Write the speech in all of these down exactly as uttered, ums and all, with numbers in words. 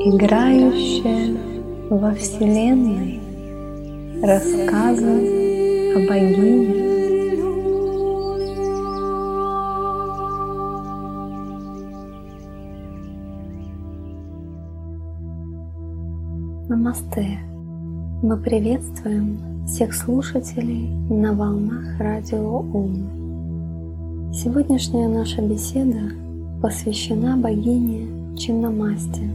играющая во Вселенной рассказы о богине. Намасте! Мы приветствуем всех слушателей на волнах радио Ом. Сегодняшняя наша беседа посвящена богине Чиннамасте.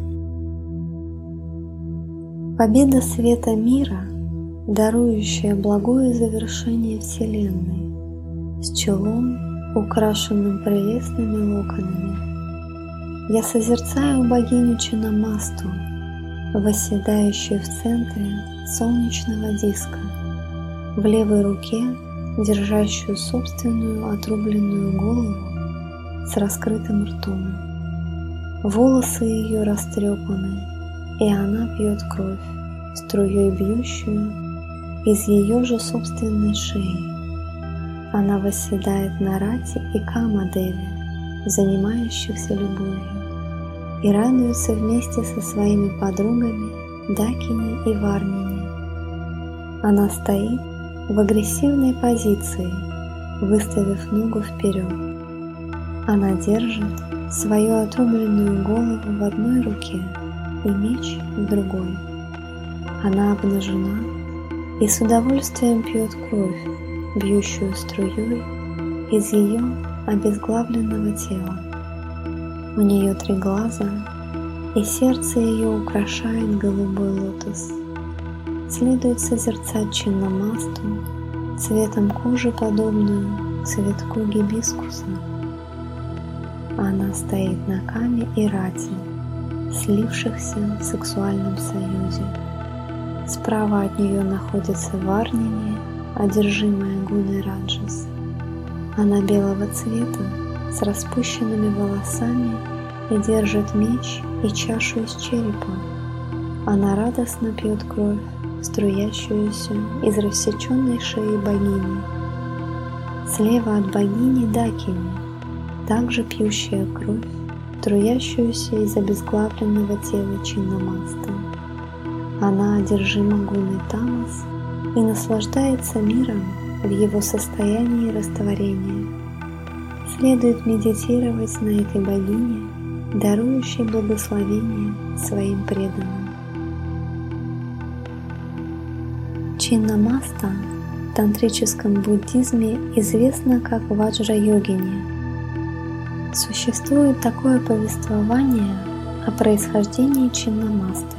Победа света мира, дарующая благое завершение Вселенной, с челом, украшенным прелестными локонами. Я созерцаю богиню Чиннамасту, восседающую в центре солнечного диска, в левой руке держащую собственную отрубленную голову с раскрытым ртом. Волосы ее растрепаны, и она пьет кровь, струей бьющую из ее же собственной шеи. Она восседает на Рати и Камадеве, занимающихся любовью, и радуется вместе со своими подругами Дакини и Варнини. Она стоит в агрессивной позиции, выставив ногу вперед. Она держит свою отрубленную голову в одной руке и меч в другой. Она обнажена и с удовольствием пьет кровь, бьющую струей из ее обезглавленного тела. У нее три глаза, и сердце ее украшает голубой лотос. Следует созерцать Чиннамасту, цветом кожи подобную цветку гибискуса. Она стоит на Каме и Рати, слившихся в сексуальном союзе. Справа от нее находится Варнини, одержимая гуной Раджас. Она белого цвета, с распущенными волосами, и держит меч и чашу из черепа. Она радостно пьет кровь, струящуюся из рассеченной шеи богини. Слева от богини Дакини, также пьющая кровь, струящуюся из обезглавленного тела Чиннамасты. Она одержима гуной Тамас и наслаждается миром в его состоянии растворения. Следует медитировать на этой богине, дарующей благословение своим преданным. Чиннамаста в тантрическом буддизме известна как Ваджра-йогини. Существует такое повествование о происхождении Чиннамасты.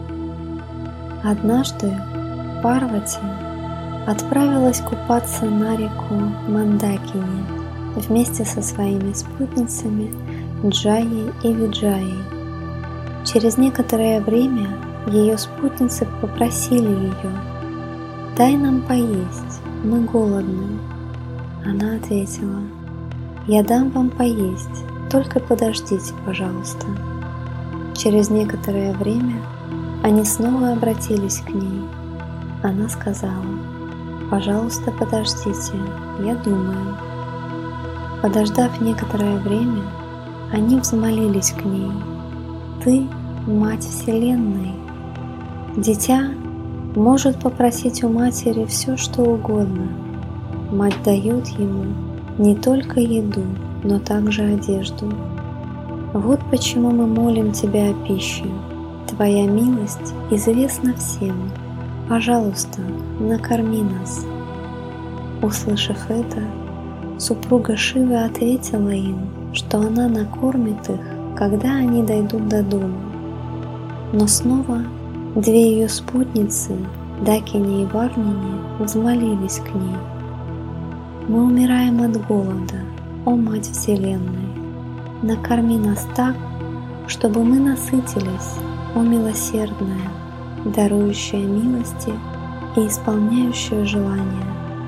Однажды Парвати отправилась купаться на реку Мандакини вместе со своими спутницами Джайей и Виджайей. Через некоторое время ее спутницы попросили ее: «Дай нам поесть, мы голодны». Она ответила: «Я дам вам поесть, только подождите, пожалуйста». Через некоторое время они снова обратились к ней. Она сказала: «Пожалуйста, подождите, я думаю». Подождав некоторое время, они взмолились к ней: «Ты — Мать Вселенной. Дитя может попросить у матери все, что угодно. Мать дает ему не только еду, но также одежду. Вот почему мы молим тебя о пище. Твоя милость известна всем. Пожалуйста, накорми нас». Услышав это, супруга Шивы ответила им, что она накормит их, когда они дойдут до дома. Но снова две ее спутницы, Дакини и Варнини, взмолились к ней: «Мы умираем от голода, о Мать Вселенной! Накорми нас так, чтобы мы насытились, о милосердная, дарующая милости и исполняющая желания».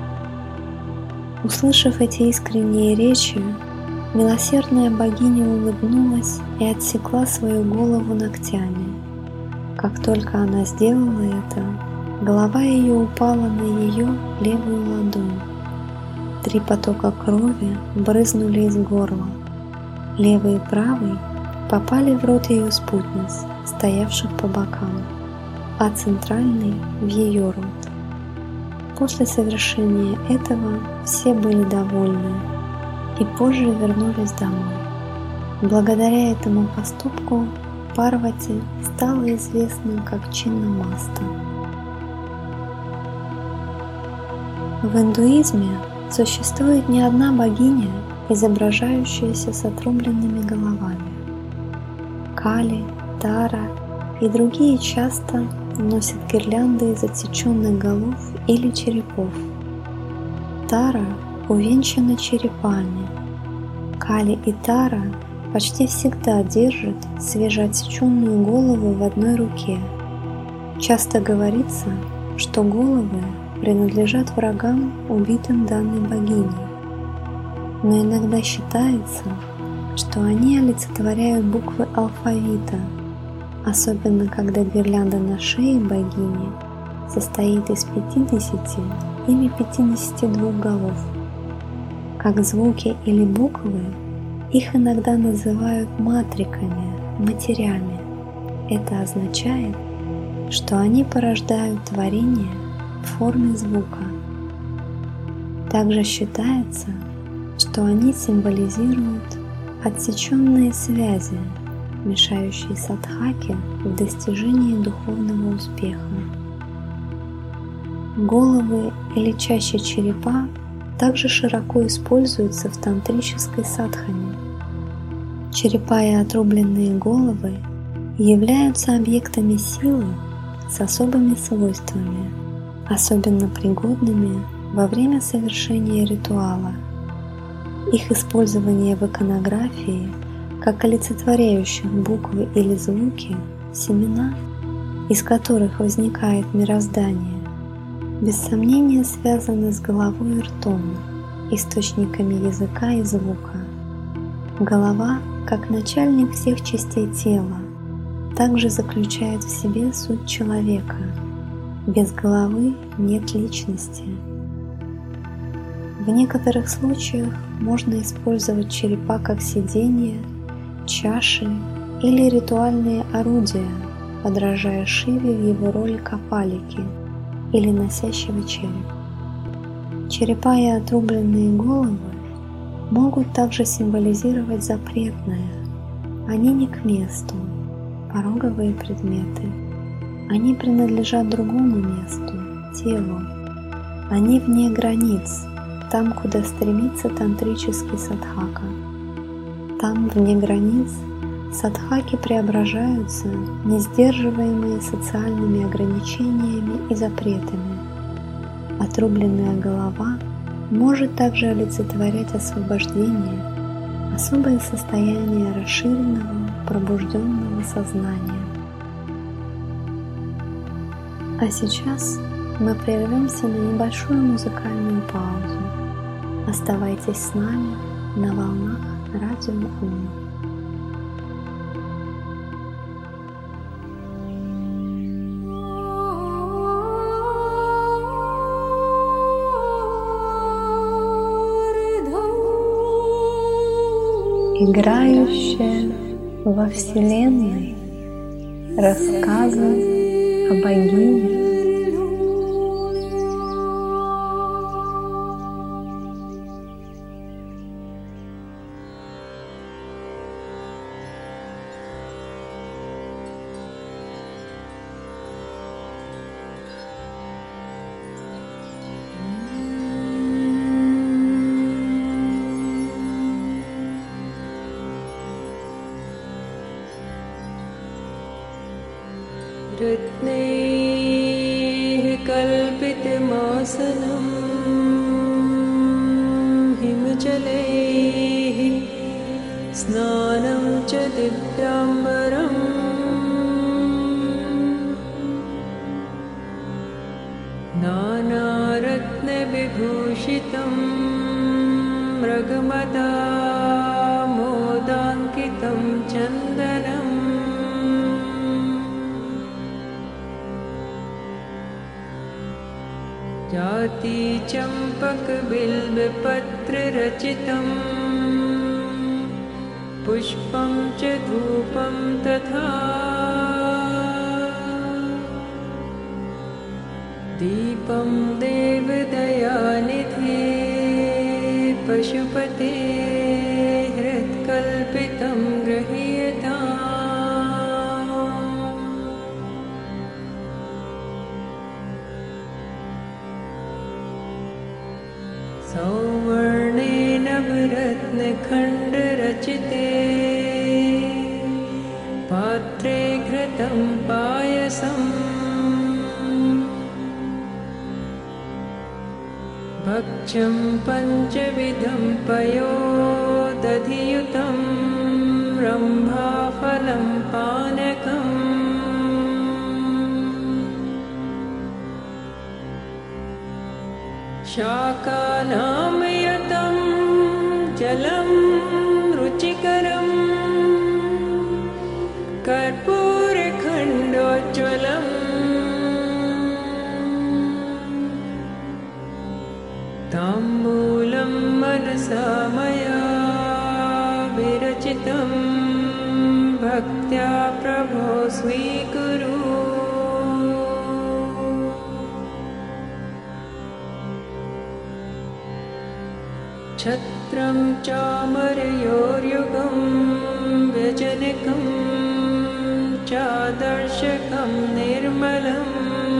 Услышав эти искренние речи, милосердная богиня улыбнулась и отсекла свою голову ногтями. Как только она сделала это, голова ее упала на ее левую ладонь. Три потока крови брызнули из горла. Левый и правый попали в рот ее спутниц, стоявших по бокам, а центральный в ее рот. После совершения этого все были довольны и позже вернулись домой. Благодаря этому поступку Парвати стала известна как Чиннамаста. В индуизме существует не одна богиня, изображающаяся с отрубленными головами. Кали, Тара и другие часто носят гирлянды из отсеченных голов или черепов. Тара увенчана черепами. Кали и Тара почти всегда держат свежеотсеченную голову в одной руке. Часто говорится, что головы принадлежат врагам, убитым данной богиней. Но иногда считается, что они олицетворяют буквы алфавита, особенно когда гирлянда на шее богини состоит из пятидесяти или пятидесяти двух голов. Как звуки или буквы, их иногда называют матриками, матерями. Это означает, что они порождают творение в форме звука. Также считается, что они символизируют отсеченные связи, мешающие садхаке в достижении духовного успеха. Головы или чаще черепа также широко используются в тантрической садхане. Черепа и отрубленные головы являются объектами силы с особыми свойствами, особенно пригодными во время совершения ритуала. Их использование в иконографии как олицетворяющих буквы или звуки, семена, из которых возникает мироздание, без сомнения связаны с головой и ртом, источниками языка и звука. Голова, как начальник всех частей тела, также заключает в себе суть человека. Без головы нет личности. В некоторых случаях можно использовать черепа как сиденья, чаши или ритуальные орудия, подражая Шиве в его роли капалики или носящего череп. Черепа и отрубленные головы могут также символизировать запретное. Они не к месту, пороговые предметы. Они принадлежат другому месту, телу. Они вне границ, там, куда стремится тантрический садхака. Там, вне границ, садхаки преображаются, не сдерживаемые социальными ограничениями и запретами. Отрубленная голова может также олицетворять освобождение, особое состояние расширенного, пробужденного сознания. А сейчас мы прервемся на небольшую музыкальную паузу. Оставайтесь с нами на волнах Радио Ум. Играющая во Вселенной рассказы о богине. रत्नैः कल्पितमासनं हिमजलैः स्नानं च दिव्याम्बरम् नानारत्नविभूषितं मृगमदा मोदाङ्कितं चन्दनम् जाति चम्पकबिल्बपत्ररचितं पुष्पं च धूपं तथा दीपं देवदयानिधे पशुपते हृत्कल्पितं गृह्यताम्। सौवर्णेन रत्नखण्डरचिते पात्रे घृतं पायसम् भक्ष्यं पञ्चविधं पयोदधियुतं रम्भाफलं पानकम् शाकानां यतं जलं रुचिकरम् कर्पूरखण्डोज्ज्वलम् ताम्बूलं मनसा मया विरचितं भक्त्या प्रभो स्वीकुरु। छत्रं चामरयोर्युगं व्यजनकं चादर्शकं निर्मलम्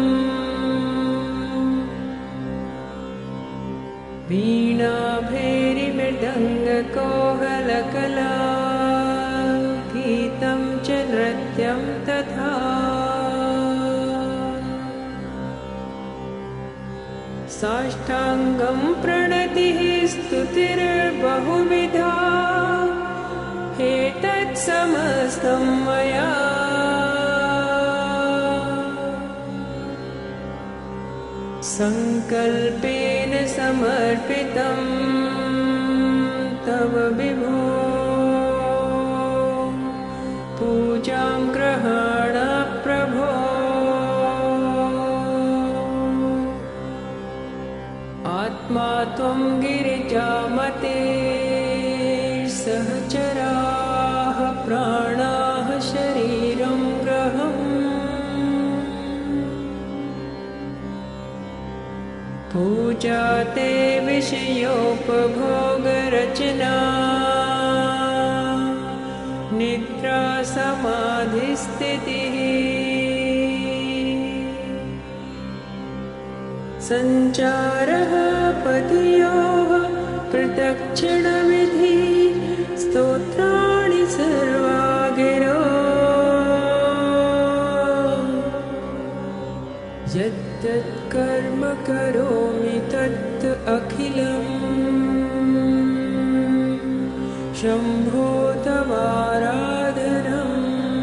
वीणा भैरिमृदङ्गकोहलकला गीतं च नृत्यं तथा साष्टाङ्गं प्रणतिः स्तुतिर्बहुविधा एतत् समस्तं मया संकल्पेन समर्पितं तव विभो पूजां ग्रहाण प्रभो। आत्मा त्वं गिरिजामते सहचराः प्राणाः शरीरं ग्रहम् पूजा ते विषयोपभोगरचना निद्रा समाधिस्थितिः सञ्चारः पतियोः प्रदक्षिणविधि स्तोत्राणि सर्वा गिरो यत् कर्म करोमि तत् अखिलम् शम्भो तवाराधनम्।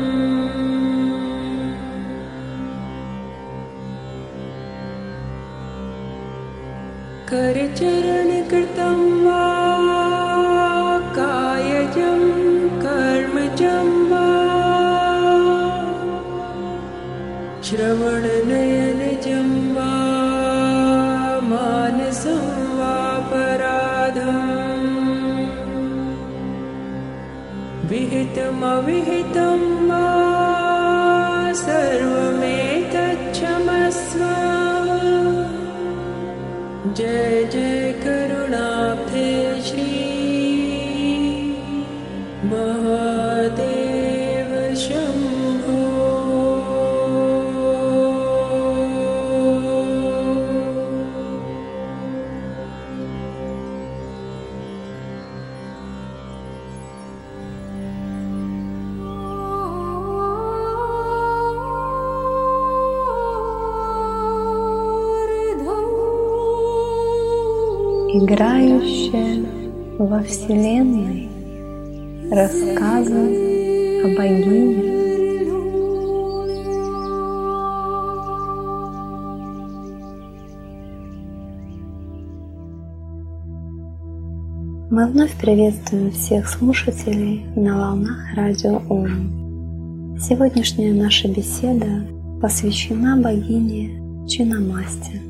करचरणकृतं वा कायजं कर्मजं वा श्रवणनयनजं वा मानसं वापराधम् विहितमविहितं वा सर्वमेतच्छमस्व। जय जय करुणाब्धे श्री महादेव शम्भो। Играющая во Вселенной рассказы о богине. Мы вновь приветствуем всех слушателей на волнах радио Ом. Сегодняшняя наша беседа посвящена богине Чинамасте.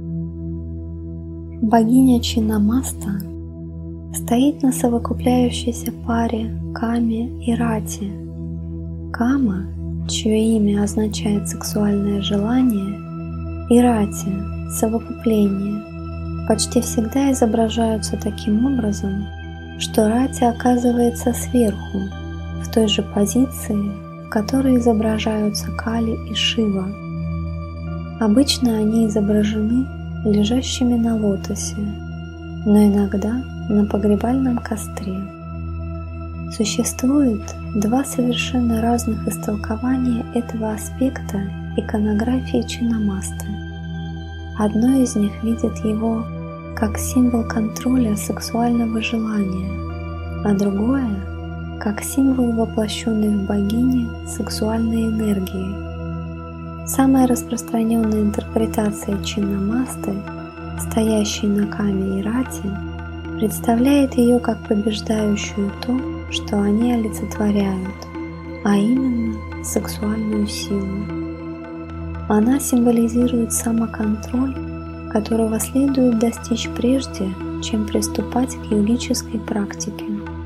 Богиня Чинамаста стоит на совокупляющейся паре Каме и Рати. Кама, чье имя означает «сексуальное желание», и рати, совокупление, почти всегда изображаются таким образом, что рати оказывается сверху, в той же позиции, в которой изображаются Кали и Шива. Обычно они изображены лежащими на лотосе, но иногда на погребальном костре. Существует два совершенно разных истолкования этого аспекта иконографии Чиннамасты. Одно из них видит его как символ контроля сексуального желания, а другое — как символ воплощенной в богине сексуальной энергии. Самая распространенная интерпретация Чиннамасты, стоящей на Каме и Рати, представляет ее как побеждающую то, что они олицетворяют, а именно сексуальную силу. Она символизирует самоконтроль, которого следует достичь прежде, чем приступать к йогической практике.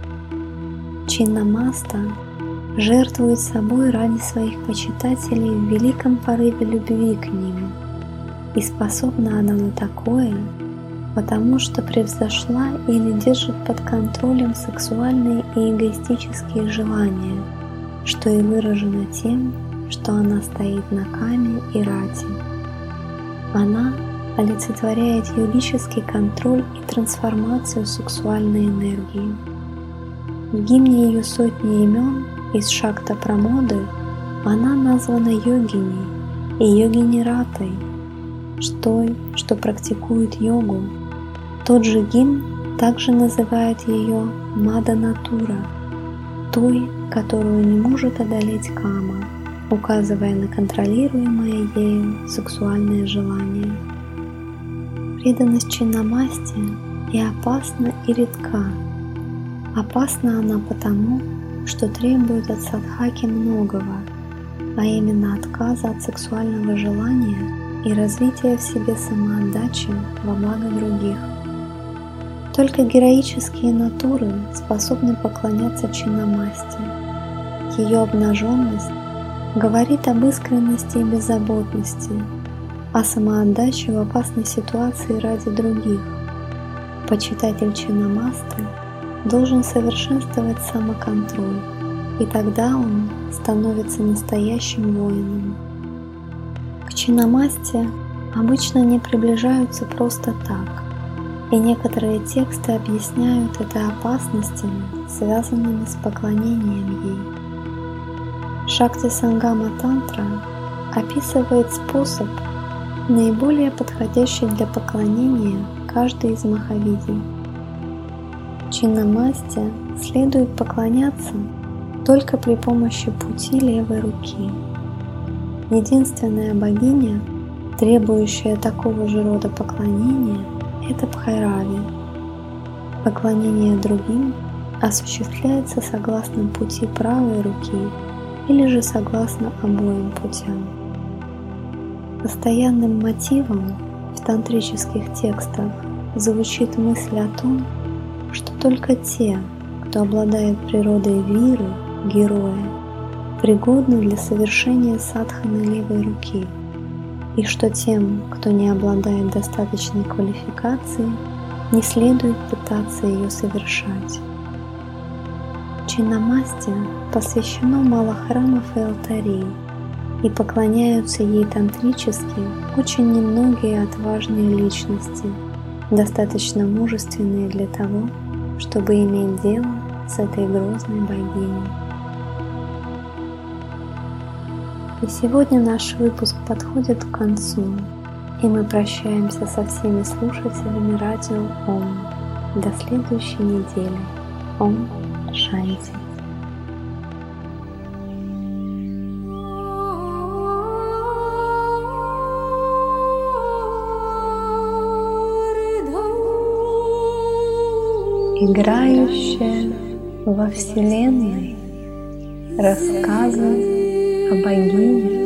Чиннамаста жертвует собой ради своих почитателей в великом порыве любви к ним, и способна она на такое, потому что превзошла или держит под контролем сексуальные и эгоистические желания, что и выражено тем, что она стоит на Каме и Рати. Она олицетворяет йогический контроль и трансформацию сексуальной энергии. В гимне ее сотни имен из Шакта Прамоды она названа йогиней и йогини-ратой, той, что практикует йогу. Тот же гимн также называет ее Мада-натура, той, которую не может одолеть Кама, указывая на контролируемое ею сексуальное желание. Преданность Чиннамасте и опасна, и редка. Опасна она потому, что требует от садхаки многого, а именно отказа от сексуального желания и развития в себе самоотдачи во благо других. Только героические натуры способны поклоняться Чиннамасте. Ее обнаженность говорит об искренности и беззаботности, о самоотдаче в опасной ситуации ради других. Почитатель Чиннамасты должен совершенствовать самоконтроль, и тогда он становится настоящим воином. К Чиннамасте обычно не приближаются просто так, и некоторые тексты объясняют это опасностями, связанными с поклонением ей. Шакти Сангама Тантра описывает способ, наиболее подходящий для поклонения каждой из махавидий. Чиннамасте следует поклоняться только при помощи пути левой руки. Единственная богиня, требующая такого же рода поклонения, это Бхайрави. Поклонение другим осуществляется согласно пути правой руки или же согласно обоим путям. Постоянным мотивом в тантрических текстах звучит мысль о том, что только те, кто обладает природой виры, героя, пригодны для совершения садханы левой руки, и что тем, кто не обладает достаточной квалификацией, не следует пытаться ее совершать. Чиннамасте посвящено мало храмов и алтарей, и поклоняются ей тантрически очень немногие отважные личности, достаточно мужественные для того, чтобы иметь дело с этой грозной богиней. И сегодня наш выпуск подходит к концу, и мы прощаемся со всеми слушателями радио Ом. До следующей недели. Ом Шанти. Играющая во Вселенной рассказы о богине